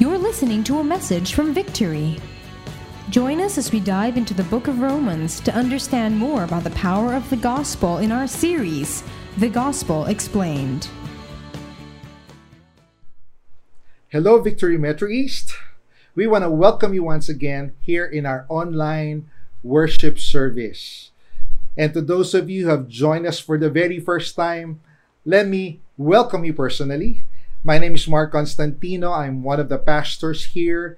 You're listening to a message from Victory. Join us as we dive into the book of Romans to understand more about the power of the gospel in our series, The Gospel Explained. Hello, Victory Metro East. We want to welcome you once again here in our online worship service. And to those of you who have joined us for the very first time, let me welcome you personally. My name is Mark Constantino. I'm one of the pastors here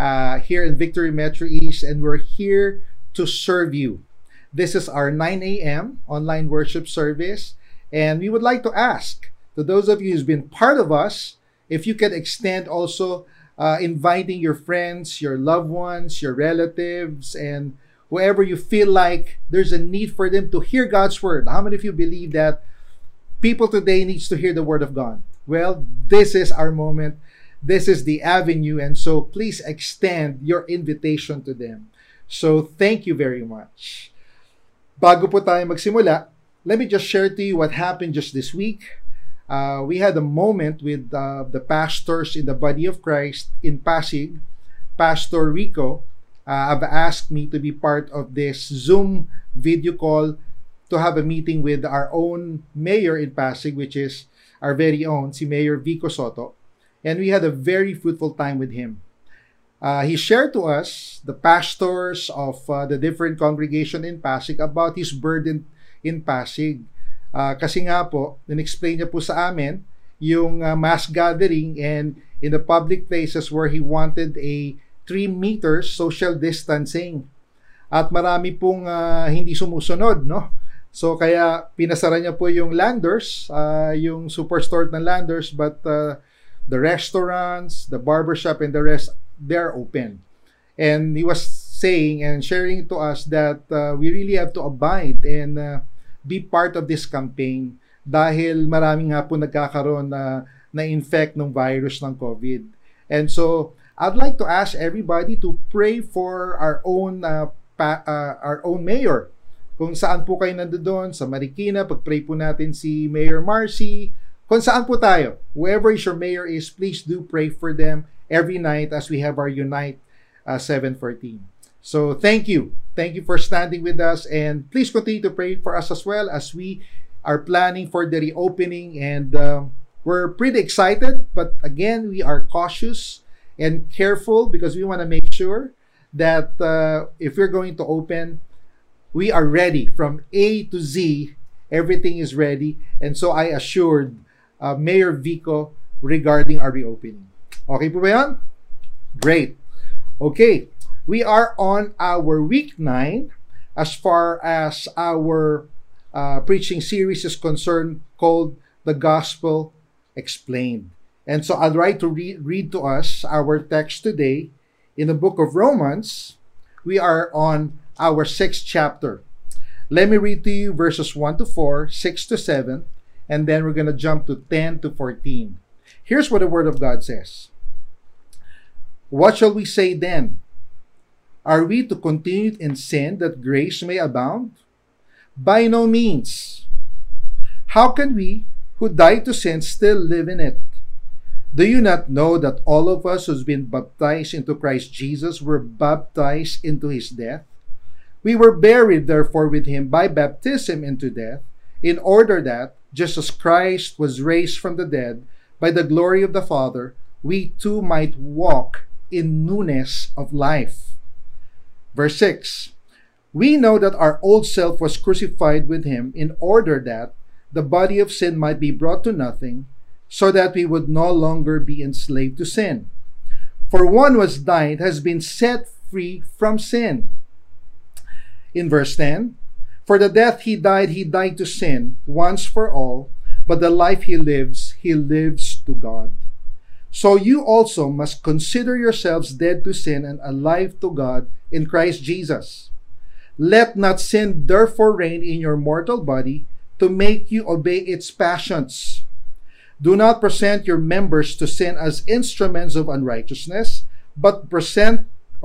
in Victory Metro East, and we're here to serve you. This is our 9 a.m. online worship service, and we would like to ask to those of you who's been part of us, if you can extend also inviting your friends, your loved ones, your relatives, and whoever you feel like there's a need for them to hear God's word. How many of you believe that people today needs to hear the word of God? Well, this is our moment. This is the avenue, and so please extend your invitation to them. So thank you very much. Bago po tayo magsimula, let me just share to you what happened just this week. We had a moment with the pastors in the body of Christ in Pasig. Pastor Rico have asked me to be part of this Zoom video call to have a meeting with our own mayor in Pasig, which is our very own, si Mayor Vico Soto. And we had a very fruitful time with him. He shared to us, the pastors of the different congregation in Pasig, about his burden in Pasig. Kasi nga po, in-explain niya po sa amin yung mass gathering and in the public places where he wanted a 3 meters social distancing. At marami pong hindi sumusunod, no? So kaya pinasara niya po yung Landers, yung superstore ng Landers, but the restaurants, the barbershop, and the rest, they're open. And he was saying and sharing to us that we really have to abide and be part of this campaign dahil marami nga po nagkakaroon na infect ng virus ng COVID. And so I'd like to ask everybody to pray for our own mayor. Kung saan po kayo nandoon, sa Marikina, pag-pray po natin si Mayor Marcy. Kung saan po tayo, whoever is your mayor is, please do pray for them every night as we have our Unite 714. So thank you. Thank you for standing with us, and please continue to pray for us as well as we are planning for the reopening, and we're pretty excited, but again, we are cautious and careful because we want to make sure that if we're going to open, we are ready from A to Z. Everything is ready, and so I assured Mayor Vico regarding our reopening. Okay po ba yan? Great. Okay, we are on our week 9 as far as our preaching series is concerned, called The Gospel Explained. And so I'd like to read to us our text today in the book of Romans. We are on our 6th chapter. Let me read to you verses 1 to 4, 6 to 7, and then we're going to jump to 10 to 14. Here's what the Word of God says. What shall we say then? Are we to continue in sin that grace may abound? By no means. How can we who died to sin still live in it? Do you not know that all of us who's been baptized into Christ Jesus were baptized into his death? We were buried therefore with him by baptism into death, in order that, just as Christ was raised from the dead by the glory of the Father, we too might walk in newness of life. Verse 6, we know that our old self was crucified with him in order that the body of sin might be brought to nothing, so that we would no longer be enslaved to sin. For one who has died has been set free from sin. In verse 10, for the death he died to sin once for all, but the life he lives to God. So you also must consider yourselves dead to sin and alive to God in Christ Jesus. Let not sin therefore reign in your mortal body to make you obey its passions. Do not present your members to sin as instruments of unrighteousness, but present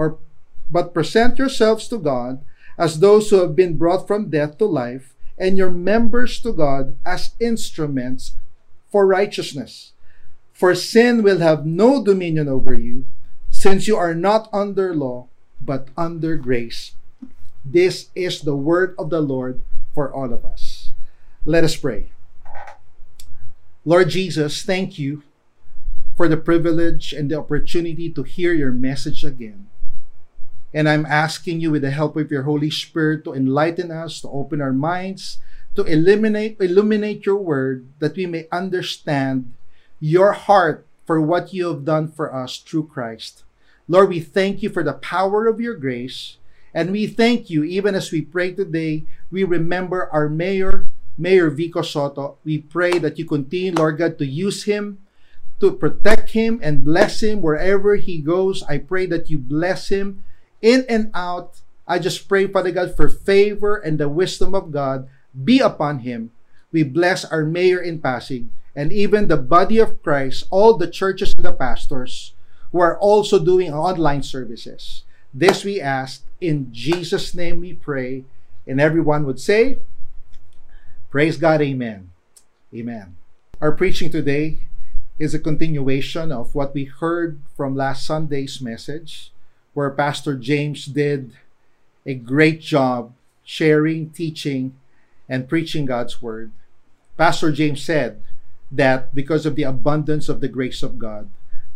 yourselves to God as those who have been brought from death to life, and your members to God as instruments for righteousness. For sin will have no dominion over you, since you are not under law, but under grace. This is the word of the Lord for all of us. Let us pray. Lord Jesus, thank you for the privilege and the opportunity to hear your message again. And I'm asking you, with the help of your Holy Spirit, to enlighten us, to open our minds, to illuminate your word, that we may understand your heart for what you have done for us through Christ. Lord, we thank you for the power of your grace, and we thank you, even as we pray today, we remember our Mayor Vico Soto. We pray that you continue, Lord God, to use him, to protect him and bless him wherever he goes. I pray that you bless him in and out. I just pray, Father God, for favor and the wisdom of God be upon him. We bless our mayor in Pasig and even the body of Christ, all the churches and the pastors who are also doing online services. This we ask in Jesus' name we pray. And everyone would say, praise God, amen. Amen. Our preaching today is a continuation of what we heard from last Sunday's message, where Pastor James did a great job sharing, teaching, and preaching God's word. Pastor James said that because of the abundance of the grace of God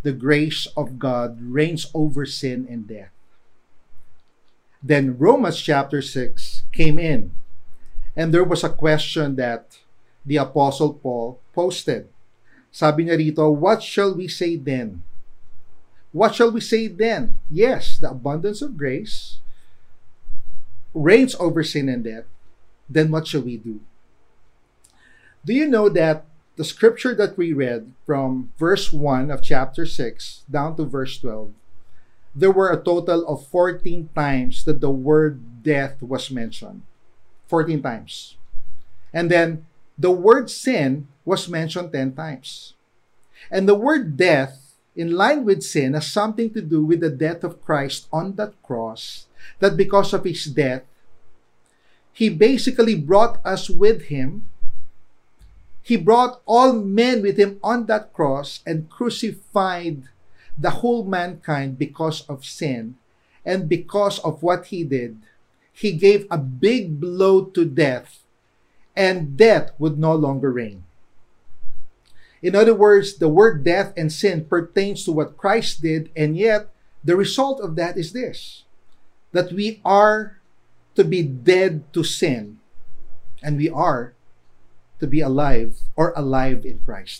reigns over sin and death. Then Romans chapter 6 came in, and there was a question that the Apostle Paul posted. Sabi niya rito, what shall we say then? What shall we say then? Yes, the abundance of grace reigns over sin and death. Then what shall we do? Do you know that the scripture that we read from verse 1 of chapter 6 down to verse 12, there were a total of 14 times that the word death was mentioned. 14 times. And then the word sin was mentioned 10 times. And the word death, in line with sin, has something to do with the death of Christ on that cross, that because of his death, he basically brought us with him. He brought all men with him on that cross and crucified the whole mankind because of sin. And because of what he did, he gave a big blow to death, and death would no longer reign. In other words, the word death and sin pertains to what Christ did, and yet the result of that is this, that we are to be dead to sin, and we are to be alive in Christ.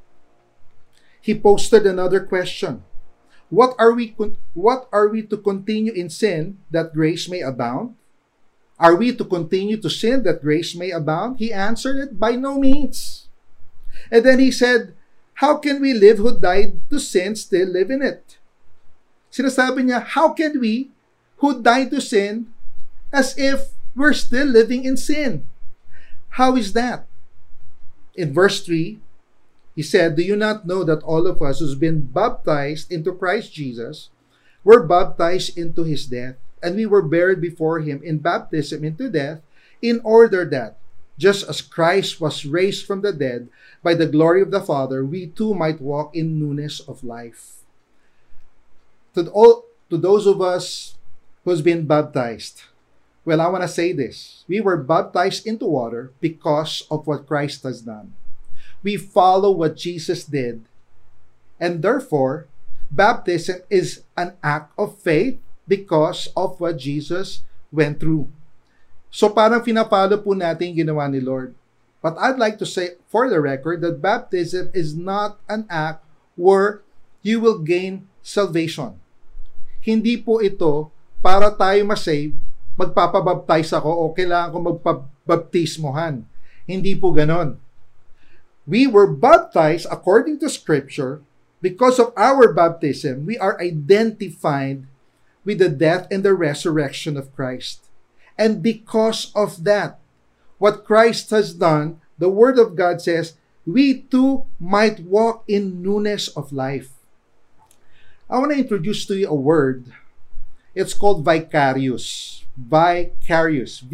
He posted another question. What are we to continue in sin that grace may abound? Are we to continue to sin that grace may abound? He answered it, by no means. And then he said, how can we live who died to sin still live in it? Sinasabi niya, how can we who died to sin as if we're still living in sin? How is that? In verse 3, he said, do you not know that all of us who's been baptized into Christ Jesus were baptized into his death? And we were buried before him in baptism into death, in order that, just as Christ was raised from the dead by the glory of the Father, we too might walk in newness of life. To those of us who's been baptized, well, I want to say this. We were baptized into water because of what Christ has done. We follow what Jesus did. And therefore, baptism is an act of faith because of what Jesus went through. So parang pinapalo po natin yung ginawa ni Lord. But I'd like to say, for the record, that baptism is not an act where you will gain salvation. Hindi po ito para tayo masave, magpapabaptize ako o kailangan ko magpabaptismohan. Hindi po ganon. We were baptized according to Scripture. Because of our baptism, we are identified with the death and the resurrection of Christ. And because of that, what Christ has done, the Word of God says, we too might walk in newness of life. I want to introduce to you a word. It's called vicarious. Vicarious.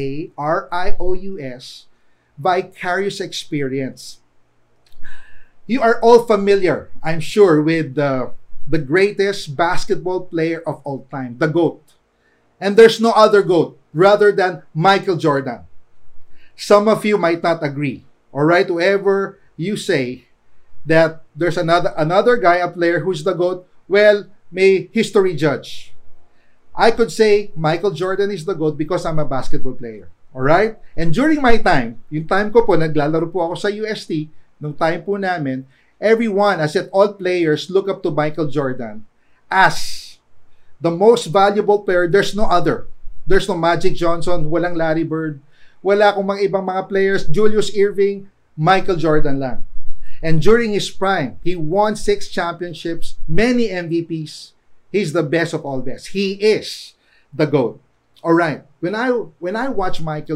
V-I-C-A-R-I-O-U-S. Vicarious experience. You are all familiar, I'm sure, with the greatest basketball player of all time, the GOAT. And there's no other GOAT rather than Michael Jordan. Some of you might not agree. All right, whoever you say that there's another guy, a player who's the GOAT, well, may history judge. I could say Michael Jordan is the GOAT because I'm a basketball player. All right? And during my time, yung time ko po, naglalaro po ako sa UST, nung time po namin, everyone, as in all players, look up to Michael Jordan as the most valuable player. There's no other. There's no Magic Johnson, walang Larry Bird, wala akong mga ibang mga players, Julius Erving, Michael Jordan lang. And during his prime, he won 6 championships, many MVPs. He's the best of all best. He is the GOAT. All right. When I watch Michael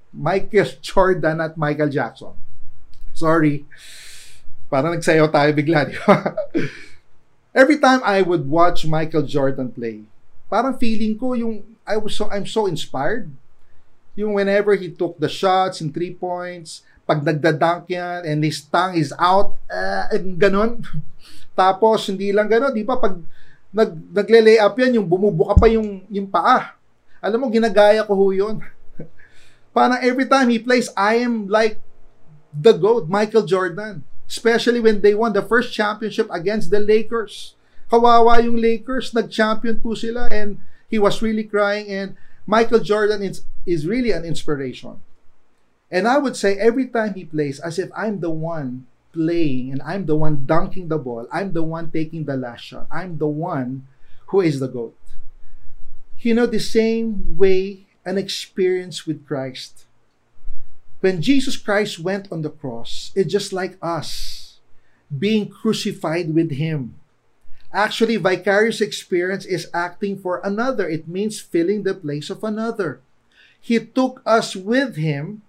Jordan at Michael Jackson, sorry, parang nagsayaw tayo bigla, di ba? Every time I would watch Michael Jordan play, parang feeling ko I'm so inspired. Yung whenever he took the shots in 3 points, pag nagda-dunk yan and his tongue is out, ganun. Tapos hindi lang ganun, di ba? Pag nagle-lay up yan, yung bumubuka pa yung paa. Alam mo, ginagaya ko ho yun. Parang every time he plays, I am like the GOAT, Michael Jordan. Especially when they won the first championship against the Lakers. Kawawa yung Lakers, nag-champion po sila and he was really crying, and Michael Jordan is really an inspiration. And I would say every time he plays, as if I'm the one playing and I'm the one dunking the ball, I'm the one taking the last shot, I'm the one who is the GOAT. You know, the same way an experience with Christ. When Jesus Christ went on the cross, it's just like us being crucified with Him. Actually, vicarious experience is acting for another. It means filling the place of another. He took us with Him,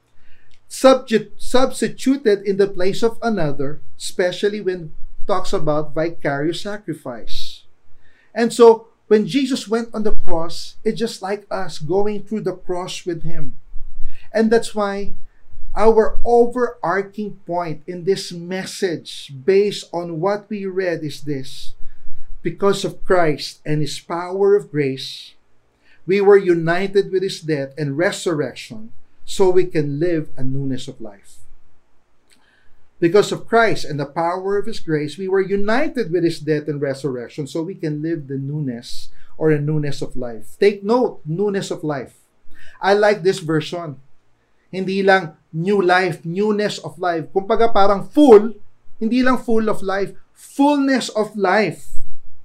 substituted in the place of another, especially when it talks about vicarious sacrifice. And so, when Jesus went on the cross, it's just like us going through the cross with Him. And that's why our overarching point in this message, based on what we read, is this. Because of Christ and His power of grace, we were united with His death and resurrection so we can live a newness of life. Because of Christ and the power of His grace, we were united with His death and resurrection so we can live the newness or a newness of life. Take note, newness of life. I like this version. Hindi lang new life, newness of life. Kumbaga parang full, hindi lang full of life, fullness of life.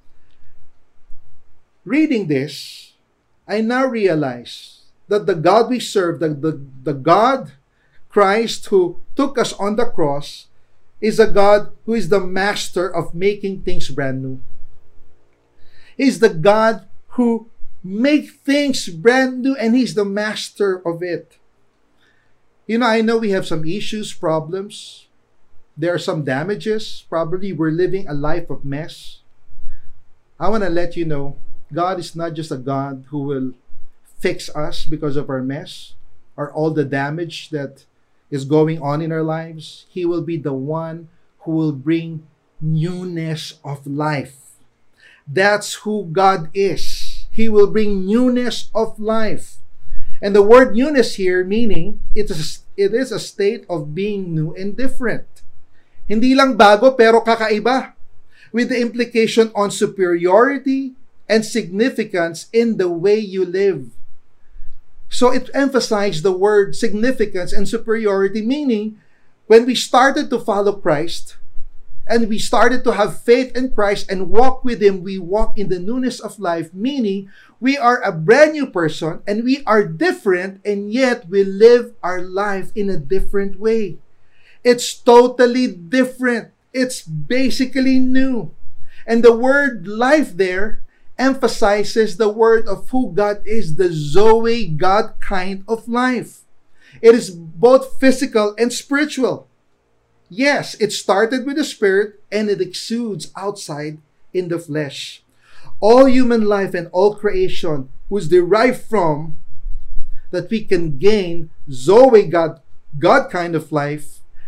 Reading this, I now realize that the God we serve, the God, Christ, who took us on the cross, is a God who is the master of making things brand new. He's the God who makes things brand new, and He's the master of it. You know, I know we have some issues, problems. There are some damages. Probably we're living a life of mess. I want to let you know, God is not just a God who will fix us because of our mess or all the damage that is going on in our lives. He will be the one who will bring newness of life. That's who God is. He will bring newness of life. And the word newness here, meaning it is a state of being new and different. Hindi lang bago pero kakaiba, with the implication on superiority and significance in the way you live. So it emphasized the word significance and superiority, meaning when we started to follow Christ and we started to have faith in Christ and walk with Him, we walk in the newness of life, meaning we are a brand new person and we are different, and yet we live our life in a different way. It's totally different. It's basically new. And the word life there emphasizes the word of who God is, the Zoe, God kind of life. It is both physical and spiritual. Yes, it started with the Spirit and it exudes outside in the flesh. All human life and all creation was derived from that we can gain Zoe, God kind of life,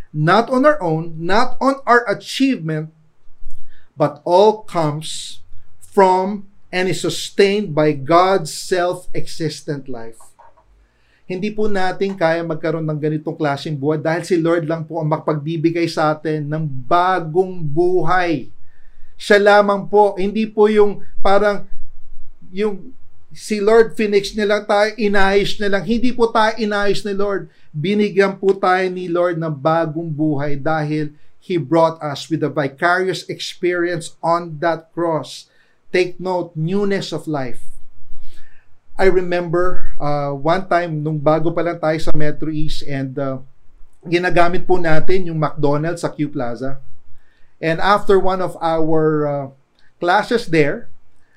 not on our own, not on our achievement, but all comes from and is sustained by God's self-existent life. Hindi po natin kaya magkaroon ng ganitong klaseng buhay dahil si Lord lang po ang makapagbibigay sa atin ng bagong buhay. Siya lamang po, hindi po yung parang yung si Lord Phoenix niya lang tayo, inayos na lang. Hindi po tayo inayos ni Lord. Binigyan po tayo ni Lord ng bagong buhay dahil He brought us with a vicarious experience on that cross. Take note, newness of life. I remember one time nung bago pa lang tayo sa Metro East and ginagamit po natin yung McDonald's sa Q Plaza. And after one of our classes there,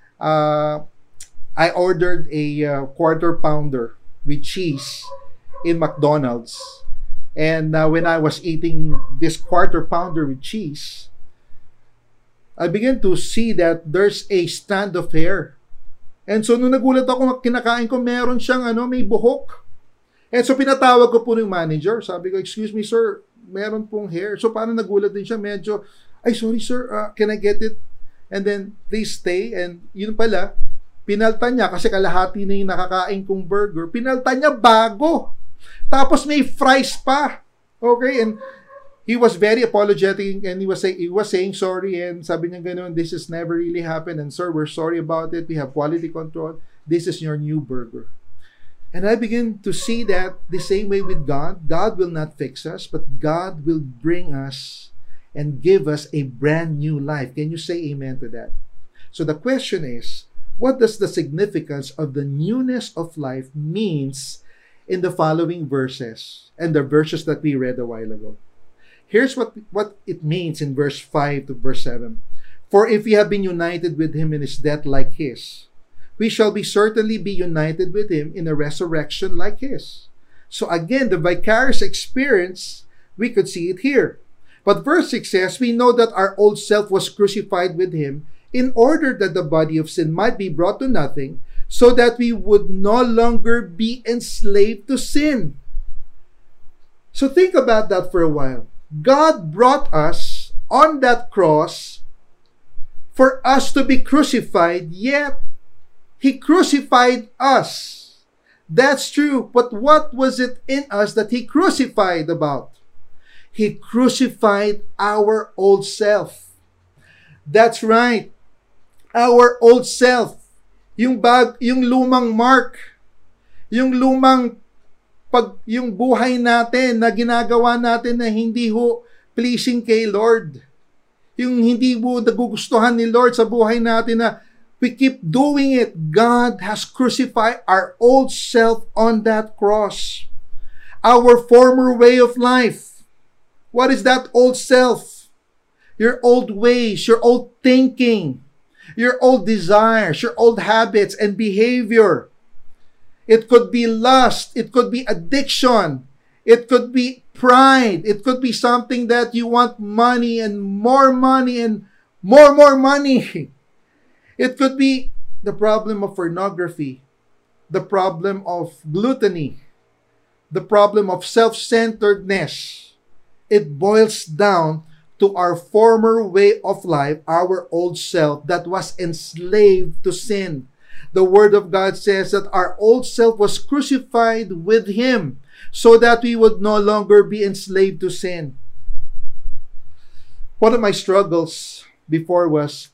I ordered a quarter pounder with cheese in McDonald's. And when I was eating this quarter pounder with cheese, I began to see that there's a strand of hair. And so, nung nagulat ako, kinakain ko, meron siyang, may buhok. And so, pinatawag ko po yung manager. Sabi ko, excuse me, sir, meron pong hair. So, parang nagulat din siya, medyo, ay, sorry, sir, can I get it? And then, they stay, and yun pala, pinalta niya, kasi kalahati na yung nakakain kong burger, pinalta niya bago. Tapos, may fries pa. Okay, and he was very apologetic and he was saying sorry and sabi niya ganun, this has never really happened and sir, we're sorry about it. We have quality control. This is your new burger. And I begin to see that the same way with God. God will not fix us, but God will bring us and give us a brand new life. Can you say amen to that? So the question is, what does the significance of the newness of life means in the following verses and the verses that we read a while ago? Here's what it means in verse 5 to verse 7. For if we have been united with him in his death like his, we shall certainly be united with him in a resurrection like his. So again, the vicarious experience, we could see it here. But verse 6 says, we know that our old self was crucified with him in order that the body of sin might be brought to nothing, so that we would no longer be enslaved to sin. So think about that for a while. God brought us on that cross for us to be crucified, yet He crucified us. That's true, but what was it in us that He crucified about? He crucified our old self. That's right, our old self. Yung lumang Mark, yung lumang yung buhay natin na ginagawa natin na hindi ho pleasing kay Lord. Yung hindi ho nagugustuhan ni Lord sa buhay natin na we keep doing it. God has crucified our old self on that cross. Our former way of life. What is that old self? Your old ways, your old thinking, your old desires, your old habits and behavior. It could be lust. It could be addiction. It could be pride. It could be something that you want money and more money. It could be the problem of pornography, the problem of gluttony, the problem of self-centeredness. It boils down to our former way of life, our old self that was enslaved to sin. The Word of God says that our old self was crucified with Him so that we would no longer be enslaved to sin. One of my struggles before was,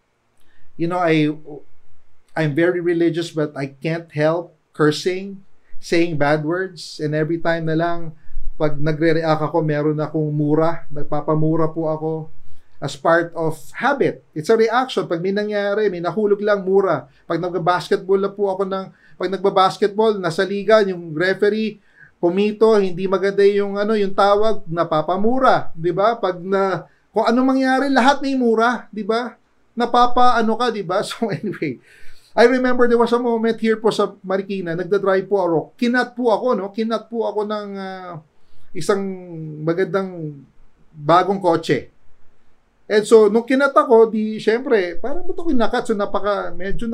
I'm very religious but I can't help cursing, saying bad words, and every time na lang pag nagre-react ako, meron akong mura, nagpapamura po ako. As part of habit. It's a reaction. Pag may nangyari, may nahulog lang, mura. Pag nagbabasketball pag nagbabasketball, nasa liga, yung referee, pumito, hindi maganda yung tawag, napapamura. Diba? Kung ano mangyari, lahat may mura. Diba? Ka, diba? So anyway, I remember there was a moment here po sa Marikina, nagda-drive po ako. Kinat po ako ng isang magandang bagong kotse. And so, nung kinat ako, syempre, parang ba't ako kinakat? So, medyo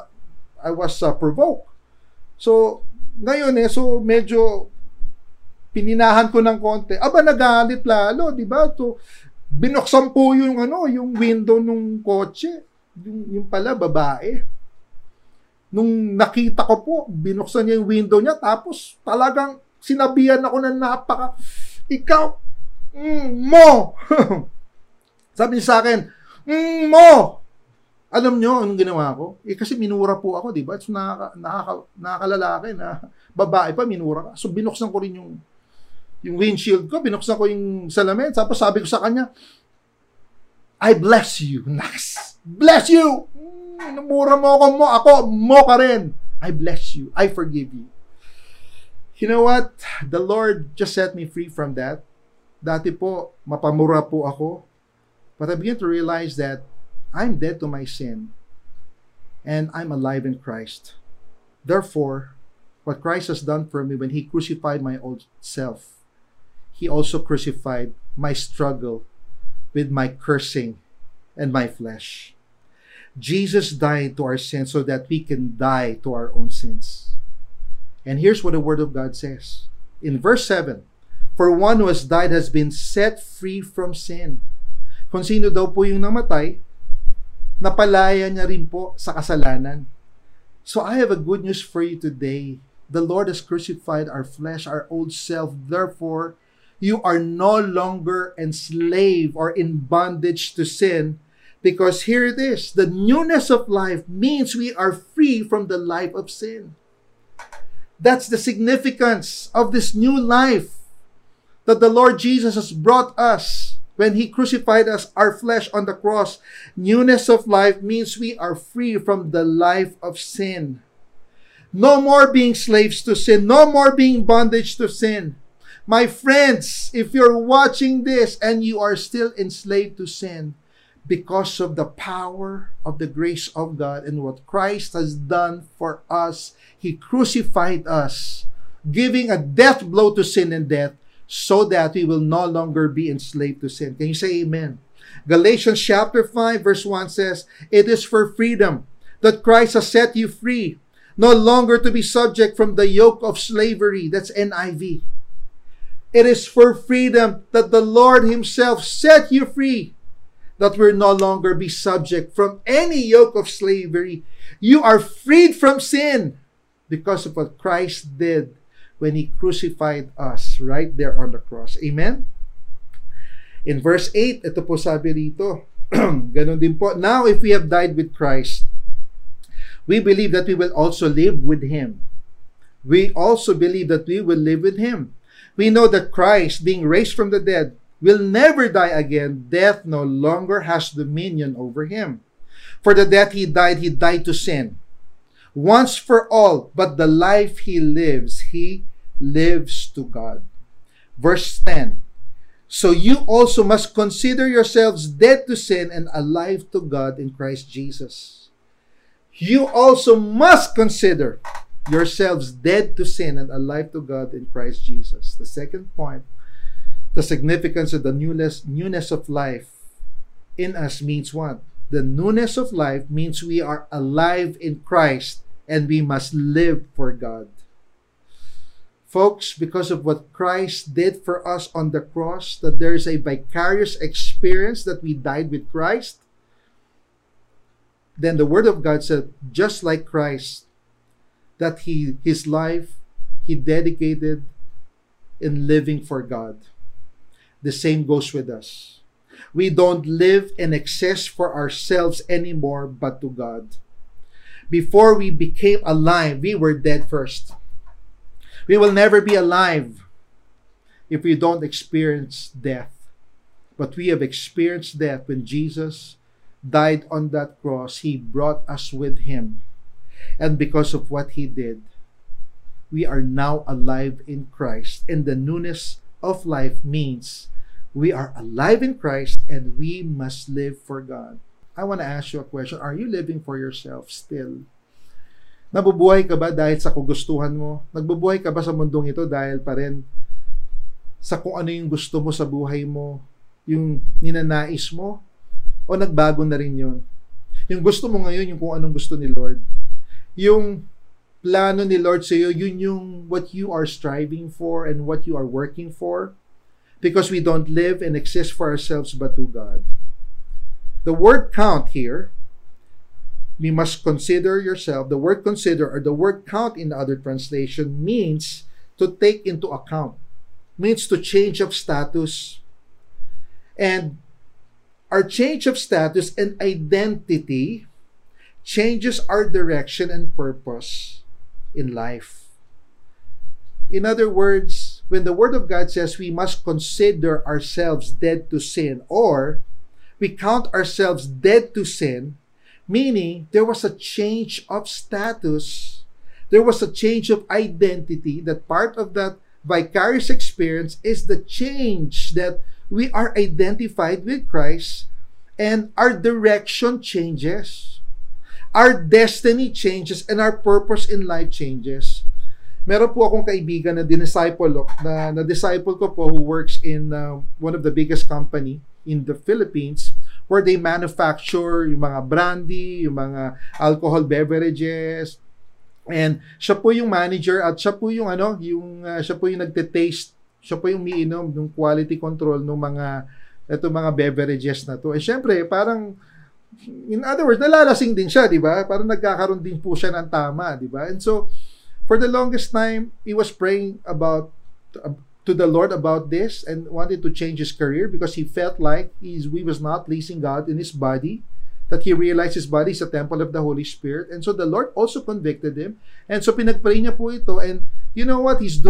I was provoked. So, ngayon so medyo pininahan ko ng konti. Aba, nagalit lalo, di ba? So, binuksan po yung, yung window ng kotse. Yung pala, babae. Nung nakita ko po, binuksan niya yung window niya, tapos talagang sinabihan ako na ikaw, mo! Sabi niya sa akin, mo! Alam niyo, anong ginawa ko? Kasi minura po ako, di ba? So, nakakalalaki na babae pa, minura ka. So, binuksan ko rin yung windshield ko, binuksan ko yung salamin, tapos sabi ko sa kanya, I bless you. Nice! Bless you! Namura mo ako mo ka rin. I bless you. I forgive you. You know what? The Lord just set me free from that. Dati po, mapamura po ako. But I began to realize that I'm dead to my sin. And I'm alive in Christ. Therefore, what Christ has done for me when He crucified my old self, He also crucified my struggle with my cursing and my flesh. Jesus died to our sins so that we can die to our own sins. And here's what the Word of God says. In verse 7, for one who has died has been set free from sin. Kung sino daw po yung namatay, napalaya niya rin po sa kasalanan. So I have a good news for you today. The Lord has crucified our flesh, our old self. Therefore, you are no longer enslaved or in bondage to sin. Because here it is, the newness of life means we are free from the life of sin. That's the significance of this new life that the Lord Jesus has brought us when He crucified us, our flesh on the cross. Newness of life means we are free from the life of sin. No more being slaves to sin. No more being bondage to sin. My friends, if you're watching this and you are still enslaved to sin, because of the power of the grace of God and what Christ has done for us, He crucified us, giving a death blow to sin and death, so that we will no longer be enslaved to sin. Can you say amen? Galatians chapter 5 verse 1 says, it is for freedom that Christ has set you free, no longer to be subject from the yoke of slavery. That's NIV. It is for freedom that the Lord Himself set you free, that we'll no longer be subject from any yoke of slavery. You are freed from sin because of what Christ did when He crucified us right there on the cross. Amen? In verse 8, ito po sabi rito, ganun din po, now if we have died with Christ, we believe that we will also live with Him. We also believe that we will live with Him. We know that Christ, being raised from the dead, will never die again. Death no longer has dominion over Him. For the death He died to sin, once for all, but the life He lives to God. Verse 10, so you also must consider yourselves dead to sin and alive to God in Christ Jesus. You also must consider yourselves dead to sin and alive to God in Christ Jesus. The second point, the significance of the newness of life in us means what? The newness of life means we are alive in Christ and we must live for God. Folks, because of what Christ did for us on the cross, that there is a vicarious experience that we died with Christ, then the Word of God said, just like Christ, that His life, He dedicated in living for God. The same goes with us. We don't live and exist for ourselves anymore, but to God. Before we became alive, we were dead first. We will never be alive if we don't experience death. But we have experienced death when Jesus died on that cross. He brought us with Him. And because of what He did, we are now alive in Christ. And the newness of life means we are alive in Christ and we must live for God. I want to ask you a question. Are you living for yourself still? Nabubuhay ka ba dahil sa kagustuhan mo? Nagbubuhay ka ba sa mundong ito dahil pa rin sa kung ano yung gusto mo sa buhay mo, yung ninanais mo? O nagbago na rin yun? Yung gusto mo ngayon, yung kung anong gusto ni Lord. Yung plano ni Lord sa iyo, yun yung what you are striving for and what you are working for. Because we don't live and exist for ourselves but to God. The word count here, we must consider yourself. The word consider or the word count in other translation means to take into account, means to change of status. And our change of status and identity changes our direction and purpose in life. In other words, when the Word of God says we must consider ourselves dead to sin, or we count ourselves dead to sin, meaning there was a change of status, there was a change of identity, that part of that vicarious experience is the change that we are identified with Christ and our direction changes. Our destiny changes and our purpose in life changes. Meron po akong kaibigan na disciple ko po who works in one of the biggest company in the Philippines where they manufacture yung mga brandy, yung mga alcohol beverages. And siya po yung manager at siya po yung siya po yung nagte-taste, siya po yung umiinom ng quality control ng mga beverages na to. Eh syempre, parang in other words, nalalasing din siya, di ba? Parang nagkakaroon din po siya ng tama, di ba? And so for the longest time, he was praying to the Lord about this and wanted to change his career because he felt like he was not pleasing God in his body, that he realized his body is a temple of the Holy Spirit. And so the Lord also convicted him. And so pinagpray niya po ito. And you know what? He's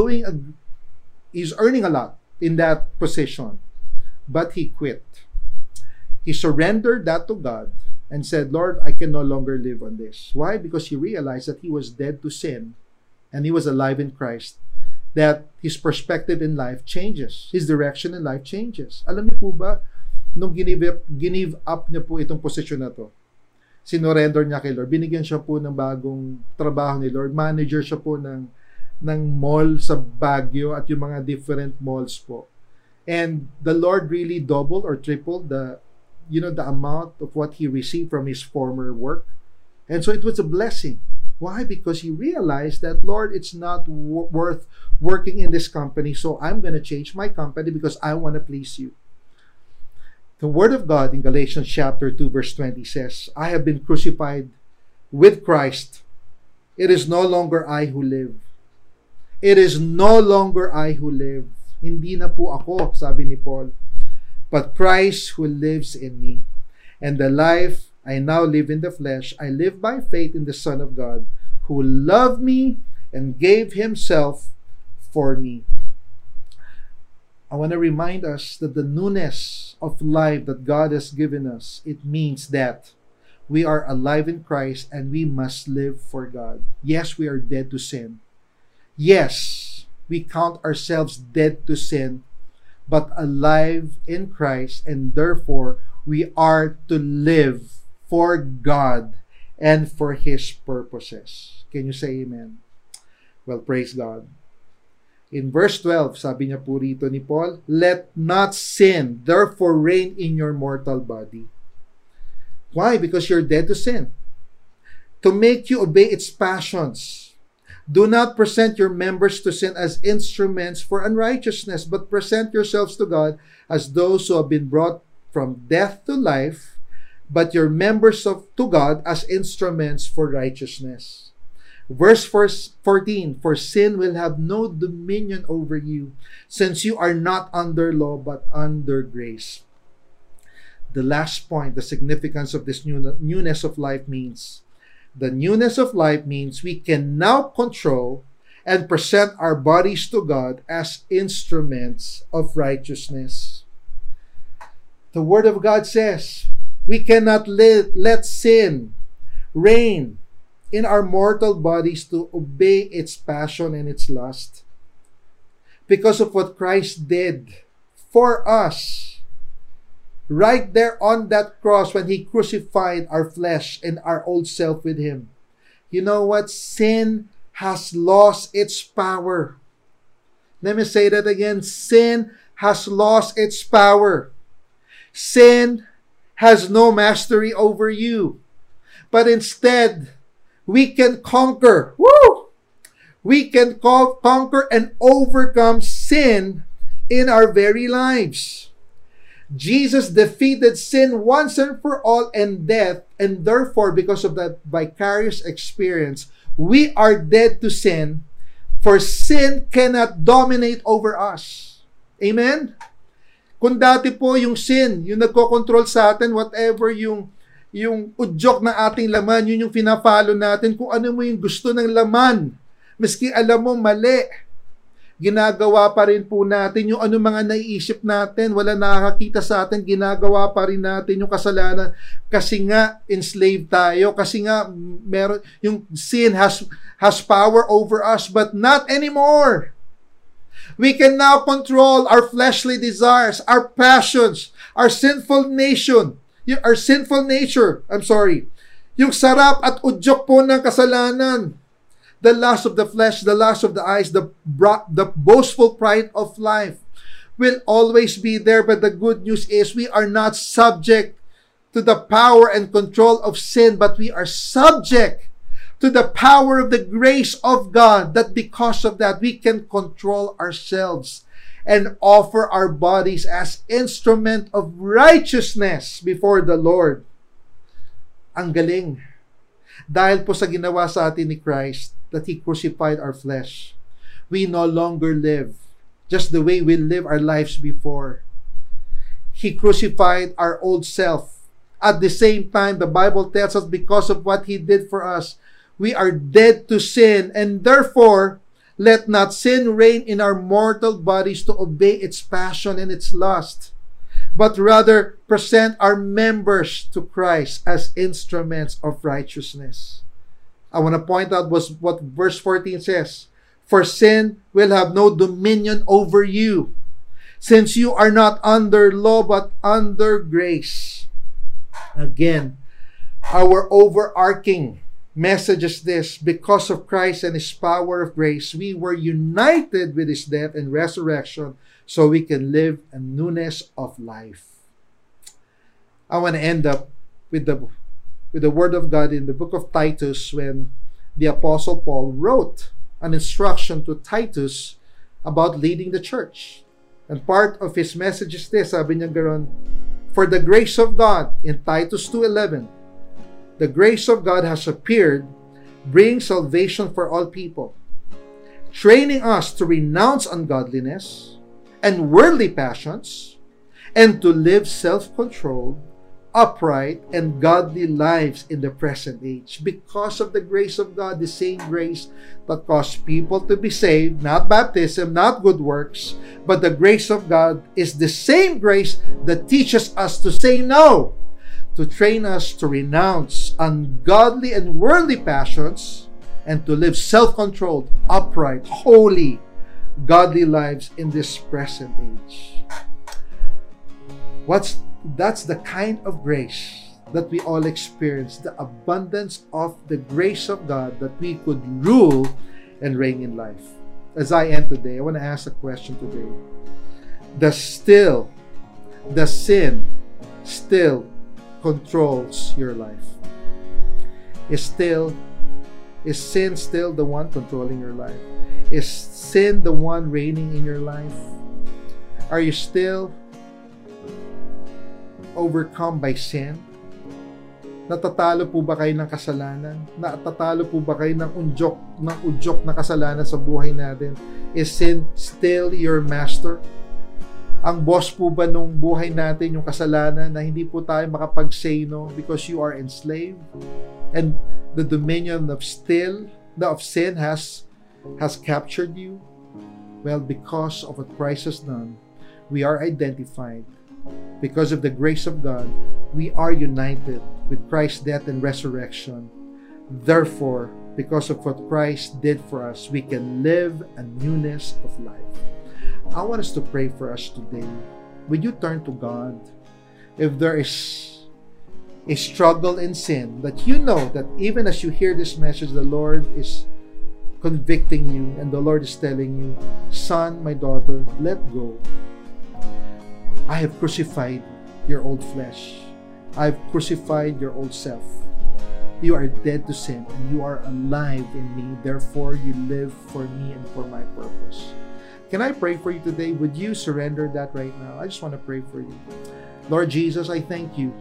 earning a lot in that position. But he quit. He surrendered that to God and said, Lord, I can no longer live on this. Why? Because he realized that he was dead to sin and he was alive in Christ, that his perspective in life changes. His direction in life changes. Alam niyo po ba, nung give up niya po itong posisyon na to, sinurrender niya kay Lord, binigyan siya po ng bagong trabaho ni Lord. Manager siya po ng mall sa Baguio at yung mga different malls po. And the Lord really doubled or tripled the amount of what he received from his former work. And so it was a blessing. Why? Because he realized that, Lord, it's not worth working in this company, so I'm going to change my company because I want to please you. The Word of God in Galatians chapter 2 verse 20 says, I have been crucified with Christ. It is no longer I who live. It is no longer I who live. Hindi na po ako, sabi ni Paul, but Christ who lives in me. And the life I now live in the flesh, I live by faith in the Son of God, who loved me and gave himself for me. I want to remind us that the newness of life that God has given us, it means that we are alive in Christ and we must live for God. Yes, we are dead to sin. Yes, we count ourselves dead to sin, but alive in Christ, and therefore we are to live for God and for His purposes. Can you say amen? Well, praise God. In verse 12, sabi niya po rito ni Paul, let not sin therefore reign in your mortal body. Why? Because you're dead to sin. To make you obey its passions. Do not present your members to sin as instruments for unrighteousness, but present yourselves to God as those who have been brought from death to life, but your members to God as instruments for righteousness. Verse 14, for sin will have no dominion over you, since you are not under law, but under grace. The last point, the significance of this newness of life means, the newness of life means we can now control and present our bodies to God as instruments of righteousness. The Word of God says, we cannot let sin reign in our mortal bodies to obey its passion and its lust. Because of what Christ did for us, right there on that cross when He crucified our flesh and our old self with Him. You know what? Sin has lost its power. Let me say that again. Sin has lost its power. Sin has no mastery over you. But instead, we can conquer. Woo! We can conquer and overcome sin in our very lives. Jesus defeated sin once and for all and death, and therefore, because of that vicarious experience, we are dead to sin, for sin cannot dominate over us. Amen? Kung dati po yung sin, yung nagko-control sa atin, whatever yung udyok ng ating laman, yun yung fina-follow natin, kung ano mo yung gusto ng laman, maski alam mo mali, ginagawa pa rin po natin yung ano mga naiisip natin, wala nakakakita sa atin, ginagawa pa rin natin yung kasalanan kasi nga enslaved tayo, kasi nga meron yung sin has power over us, but not anymore. We can now control our fleshly desires, our passions, our sinful nature, yung sarap at udyok po ng kasalanan. The lust of the flesh, the lust of the eyes, the boastful pride of life will always be there. But the good news is we are not subject to the power and control of sin, but we are subject to the power of the grace of God, that because of that, we can control ourselves and offer our bodies as instrument of righteousness before the Lord. Ang galing. Dahil po sa ginawa sa atin ni Christ, that He crucified our flesh. We no longer live just the way we live our lives before. He crucified our old self. At the same time, the Bible tells us because of what He did for us, we are dead to sin, and therefore, let not sin reign in our mortal bodies to obey its passion and its lust, but rather present our members to Christ as instruments of righteousness. I want to point out what verse 14 says. For sin will have no dominion over you, since you are not under law but under grace. Again, our overarching message is this: because of Christ and His power of grace, we were united with His death and resurrection so we can live a newness of life. I want to end up with the word of God in the book of Titus, when the Apostle Paul wrote an instruction to Titus about leading the church. And part of his message is this, sabi niya garon, for the grace of God, in Titus 2:11, the grace of God has appeared, bringing salvation for all people, training us to renounce ungodliness and worldly passions, and to live self-controlled, upright, and godly lives in the present age. Because of the grace of God, the same grace that caused people to be saved, not baptism, not good works, but the grace of God is the same grace that teaches us to say no, to train us to renounce ungodly and worldly passions, and to live self-controlled, upright, holy, godly lives in this present age. That's the kind of grace that we all experience, the abundance of the grace of God, that we could rule and reign in life. As I end today, I want to ask a question today. Does sin still controls your life? Is sin still the one controlling your life? Is sin the one reigning in your life? Are you still overcome by sin? Natatalo po ba kayo ng kasalanan? Natatalo po ba kayo ng udyok na kasalanan sa buhay natin? Is sin still your master? Ang boss po ba nung buhay natin yung kasalanan, na hindi po tayo makapag-say no because you are enslaved? And the dominion of sin has captured you? Well, because of what Christ has done, we are identified. Because of the grace of God, we are united with Christ's death and resurrection. Therefore, because of what Christ did for us, we can live a newness of life. I want us to pray for us today. Would you turn to God? If there is a struggle in sin, that you know that even as you hear this message, the Lord is convicting you, and the Lord is telling you, son, my daughter, let go. I have crucified your old flesh. I've crucified your old self. You are dead to sin and you are alive in me. Therefore, you live for me and for my purpose. Can I pray for you today? Would you surrender that right now? I just want to pray for you. Lord Jesus, I thank you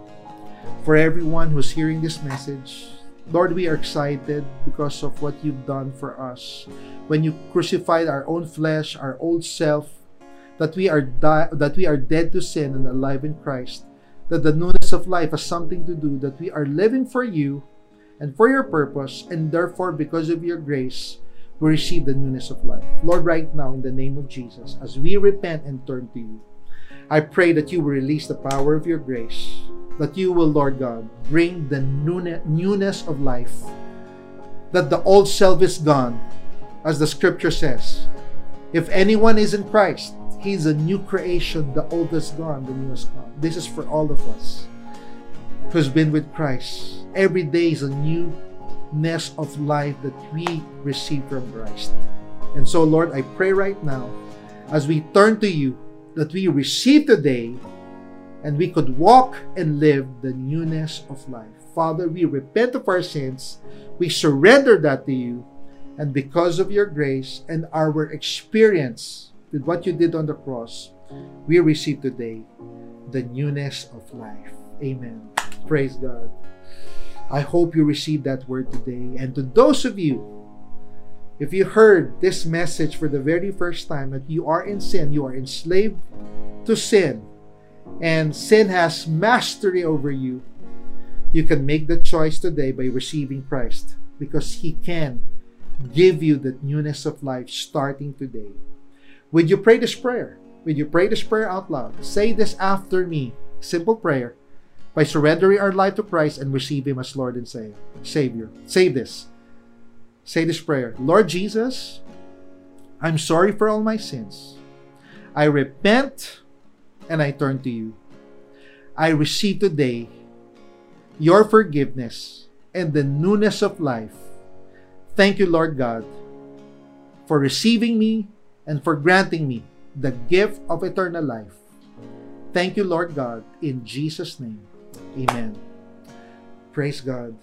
for everyone who's hearing this message. Lord, we are excited because of what you've done for us. When you crucified our own flesh, our old self, that we are dead to sin and alive in Christ, that the newness of life has something to do, that we are living for you and for your purpose, and therefore, because of your grace, we receive the newness of life. Lord, right now, in the name of Jesus, as we repent and turn to you, I pray that you will release the power of your grace, that you will, Lord God, bring the newness of life, that the old self is gone, as the scripture says. If anyone is in Christ, he's a new creation. The old is gone, the new is gone. This is for all of us who's been with Christ. Every day is a newness of life that we receive from Christ. And so, Lord, I pray right now, as we turn to you, that we receive today and we could walk and live the newness of life. Father, we repent of our sins. We surrender that to you. And because of your grace and our experience with what you did on the cross, we receive today the newness of life. Amen. Praise God. I hope you received that word today. And to those of you, if you heard this message for the very first time, that you are in sin, you are enslaved to sin, and sin has mastery over you, you can make the choice today by receiving Christ, because He can give you the newness of life starting today. Would you pray this prayer? Would you pray this prayer out loud? Say this after me. Simple prayer. By surrendering our life to Christ and receive Him as Lord and Savior. Say this. Say this prayer. Lord Jesus, I'm sorry for all my sins. I repent and I turn to you. I receive today your forgiveness and the newness of life. Thank you, Lord God, for receiving me and for granting me the gift of eternal life. Thank you, Lord God, in Jesus' name. Amen. Praise God.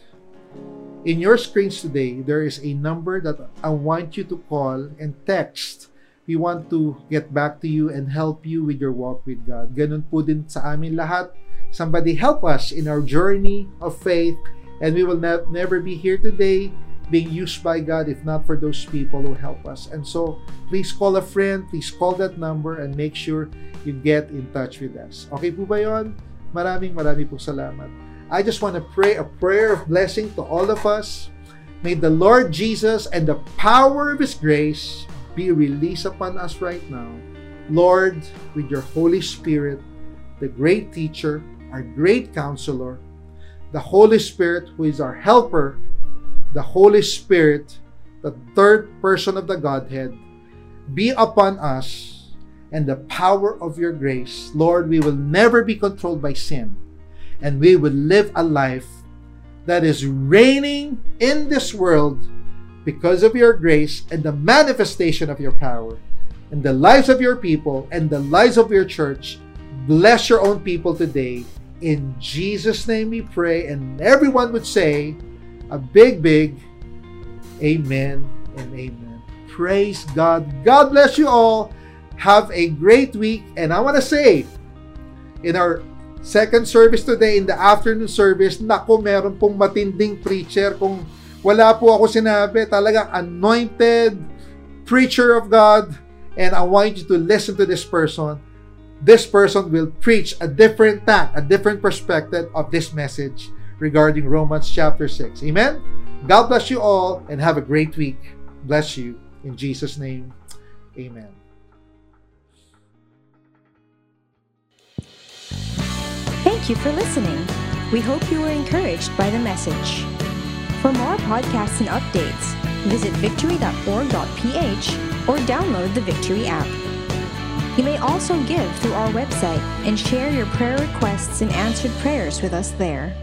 In your screens today, there is a number that I want you to call and text. We want to get back to you and help you with your walk with God. Ganun po din sa amin lahat. Somebody help us in our journey of faith, and we will never be here today being used by God if not for those people who help us. And so, please call a friend, please call that number, and make sure you get in touch with us. Okay po ba yun? Maraming po salamat. I just want to pray a prayer of blessing to all of us. May the Lord Jesus and the power of His grace be released upon us right now. Lord, with your Holy Spirit, the great teacher, our great counselor, the Holy Spirit who is our helper, the Holy Spirit, the third person of the Godhead, be upon us and the power of your grace. Lord, we will never be controlled by sin, and we will live a life that is reigning in this world because of your grace and the manifestation of your power in the lives of your people and the lives of your church. Bless your own people today. In Jesus' name we pray, and everyone would say a big amen and amen. Praise God. God bless you all. Have a great week. And I want to say, in our second service today, in the afternoon service, naku, meron pong matinding preacher. Kung wala po ako sinabi, talagang anointed preacher of God. And I want you to listen to this person. This person will preach a different tack, a different perspective of this message regarding Romans chapter 6. Amen? God bless you all and have a great week. Bless you. In Jesus' name, amen. Thank you for listening. We hope you were encouraged by the message. For more podcasts and updates, visit victory.org.ph or download the Victory app. You may also give through our website and share your prayer requests and answered prayers with us there.